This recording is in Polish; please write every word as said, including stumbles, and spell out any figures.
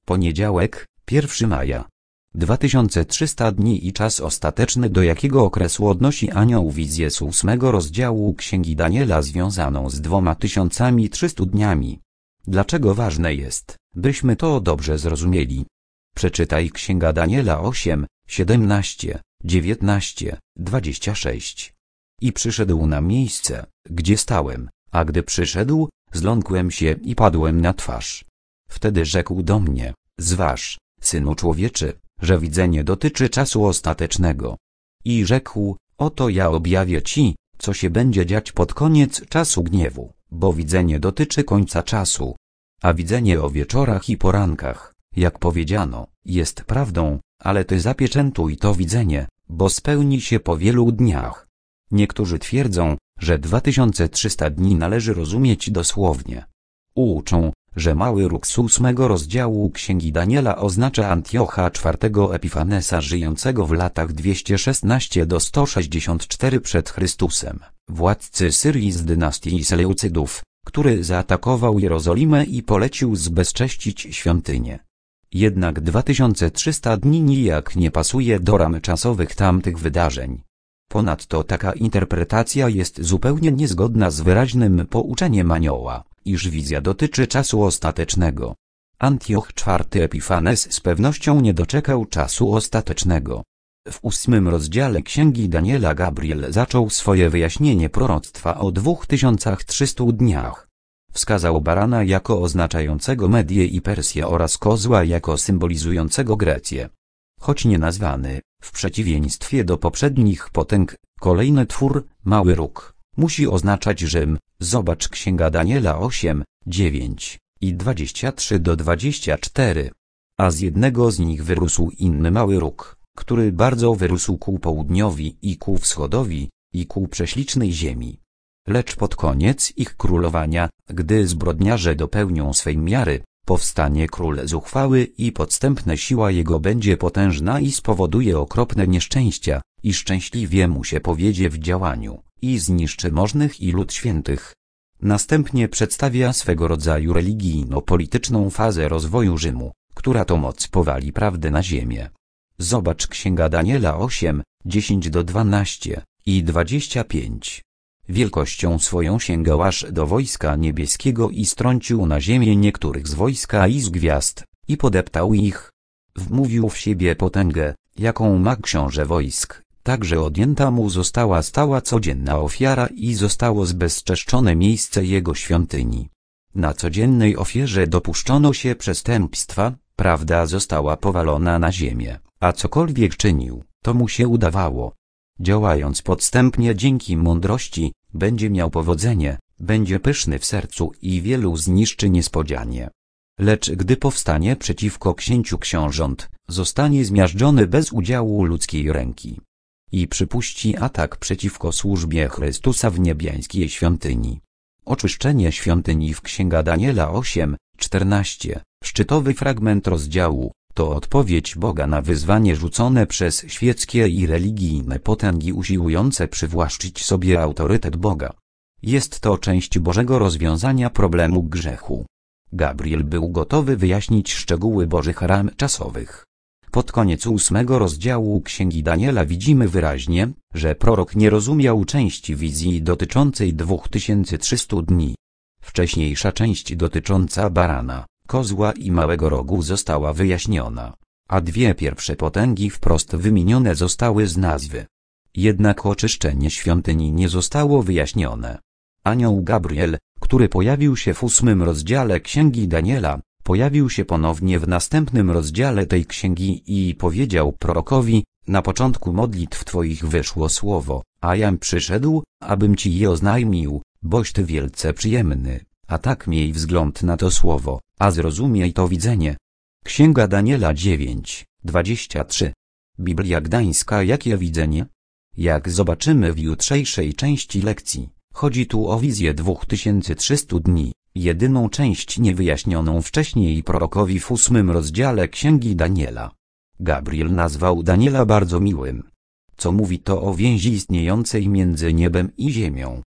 Poniedziałek, pierwszego maja. dwa tysiące trzysta dni i czas ostateczny, do jakiego okresu odnosi anioł wizję z ósmego rozdziału Księgi Daniela związaną z dwoma tysiącami trzystu dniami. Dlaczego ważne jest, byśmy to dobrze zrozumieli? Przeczytaj Księga Daniela osiem, siedemnaście, dziewiętnaście, dwadzieścia sześć. I przyszedł na miejsce, gdzie stałem, a gdy przyszedł, zląkłem się i padłem na twarz. Wtedy rzekł do mnie: zważ, synu człowieczy, że widzenie dotyczy czasu ostatecznego. I rzekł: oto ja objawię ci, co się będzie dziać pod koniec czasu gniewu, bo widzenie dotyczy końca czasu. A widzenie o wieczorach i porankach, jak powiedziano, jest prawdą, ale ty zapieczętuj to widzenie, bo spełni się po wielu dniach. Niektórzy twierdzą, że dwa tysiące trzysta dni należy rozumieć dosłownie. Uczą, że mały róg z ósmego rozdziału Księgi Daniela oznacza Antiocha czwartego Epifanesa, żyjącego w latach dwieście szesnaście do sto sześćdziesiąt cztery przed Chrystusem, władcy Syrii z dynastii Seleucydów, który zaatakował Jerozolimę i polecił zbezcześcić świątynię. Jednak dwa tysiące trzysta dni nijak nie pasuje do ram czasowych tamtych wydarzeń. Ponadto taka interpretacja jest zupełnie niezgodna z wyraźnym pouczeniem anioła, iż wizja dotyczy czasu ostatecznego. Antioch czwarty Epifanes z pewnością nie doczekał czasu ostatecznego. W ósmym rozdziale Księgi Daniela Gabriel zaczął swoje wyjaśnienie proroctwa o dwóch tysiącach trzystu dniach. Wskazał barana jako oznaczającego Medię i Persję oraz kozła jako symbolizującego Grecję. Choć nie nazwany, w przeciwieństwie do poprzednich potęg, kolejny twór, mały róg, musi oznaczać Rzym. Zobacz Księga Daniela osiem, dziewięć i dwadzieścia trzy do dwudziestu czterech. A z jednego z nich wyrósł inny mały róg, który bardzo wyrósł ku południowi i ku wschodowi, i ku prześlicznej ziemi. Lecz pod koniec ich królowania, gdy zbrodniarze dopełnią swej miary, powstanie król zuchwały i podstępna siła jego będzie potężna i spowoduje okropne nieszczęścia, i szczęśliwie mu się powiedzie w działaniu, i zniszczy możnych i lud świętych. Następnie przedstawia swego rodzaju religijno-polityczną fazę rozwoju Rzymu, która to moc powali prawdę na ziemię. Zobacz Księga Daniela osiem, dziesięć do dwunastu i dwudziestu pięciu. Wielkością swoją sięgał aż do wojska niebieskiego i strącił na ziemię niektórych z wojska i z gwiazd, i podeptał ich. Wmówił w siebie potęgę, jaką ma książę wojsk, tak że odjęta mu została stała codzienna ofiara i zostało zbezczeszczone miejsce jego świątyni. Na codziennej ofierze dopuszczono się przestępstwa, prawda została powalona na ziemię, a cokolwiek czynił, to mu się udawało. Działając podstępnie dzięki mądrości, będzie miał powodzenie, będzie pyszny w sercu i wielu zniszczy niespodzianie. Lecz gdy powstanie przeciwko księciu książąt, zostanie zmiażdżony bez udziału ludzkiej ręki. I przypuści atak przeciwko służbie Chrystusa w niebiańskiej świątyni. Oczyszczenie świątyni w Księga Daniela osiem, czternaście, szczytowy fragment rozdziału, to odpowiedź Boga na wyzwanie rzucone przez świeckie i religijne potęgi usiłujące przywłaszczyć sobie autorytet Boga. Jest to część Bożego rozwiązania problemu grzechu. Gabriel był gotowy wyjaśnić szczegóły Bożych ram czasowych. Pod koniec ósmego rozdziału Księgi Daniela widzimy wyraźnie, że prorok nie rozumiał części wizji dotyczącej dwóch tysięcy trzystu dni. Wcześniejsza część dotycząca barana, kozła i małego rogu została wyjaśniona, a dwie pierwsze potęgi wprost wymienione zostały z nazwy. Jednak oczyszczenie świątyni nie zostało wyjaśnione. Anioł Gabriel, który pojawił się w ósmym rozdziale Księgi Daniela, pojawił się ponownie w następnym rozdziale tej księgi i powiedział prorokowi: na początku modlitw twoich wyszło słowo, a jam przyszedł, abym ci je oznajmił, boś ty wielce przyjemny, a tak miej wzgląd na to słowo, a zrozumiej to widzenie. Księga Daniela dziewięć, dwadzieścia trzy. Biblia Gdańska. Jakie widzenie? Jak zobaczymy w jutrzejszej części lekcji, chodzi tu o wizję dwóch tysięcy trzystu dni, jedyną część niewyjaśnioną wcześniej prorokowi w ósmym rozdziale Księgi Daniela. Gabriel nazwał Daniela bardzo miłym. Co mówi to o więzi istniejącej między niebem i ziemią.